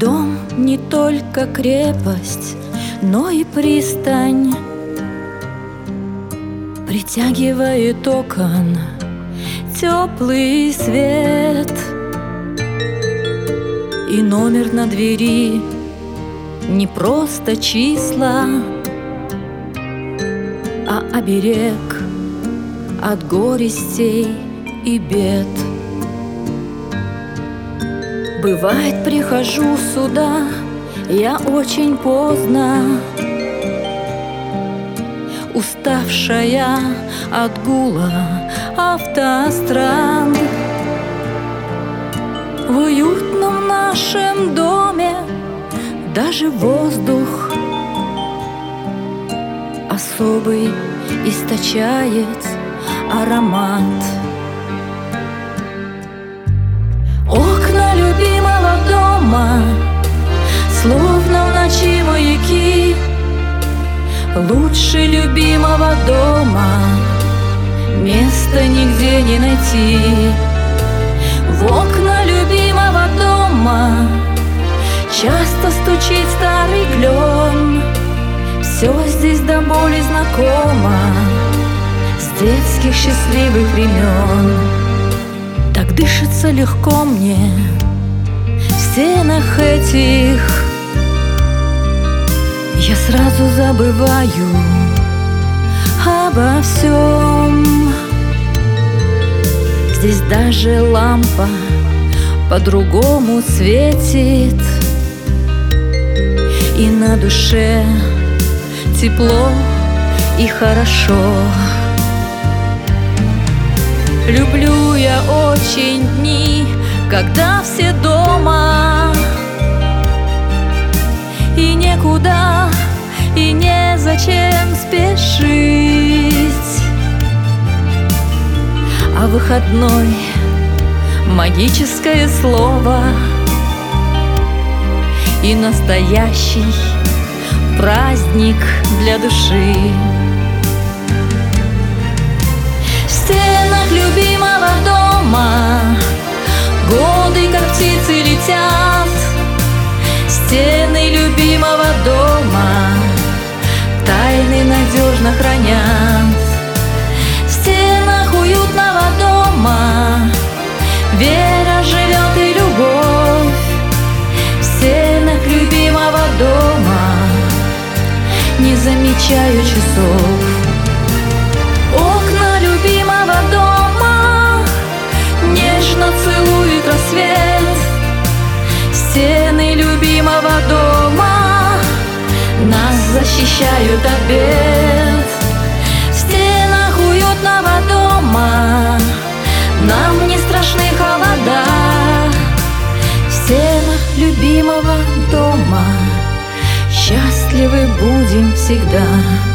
Дом не только крепость, но и пристань. Притягивает окон теплый свет, и номер на двери не просто числа, а оберег от горестей и бед. Бывает, прихожу сюда я очень поздно, уставшая от гула автострад. В уютном нашем доме даже воздух особый источает аромат. Окна любимого дома словно в ночи маяки. Лучше любимого дома места нигде не найти. В окна любимого дома часто стучит старый клен. Все здесь до боли знакомо с детских счастливых времен. Так дышится легко мне в стенах этих. Я сразу забываю обо всем. Здесь даже лампа по-другому светит, и на душе тепло и хорошо. Люблю я очень дни, когда все дома, и некуда, и незачем спешить. А выходной — магическое слово и настоящий праздник для души. В стенах любимого дома годы, как птицы, летят. Стены любимого дома тайны надежно хранят. В стенах уютного дома вера живет и любовь. В стенах любимого дома не замечаю часов. Окна любимого дома нежно целует рассвет. Стены любимого дома нас защищают от бед. В стенах уютного дома нам не страшны холода. В стенах любимого дома счастливы будем всегда.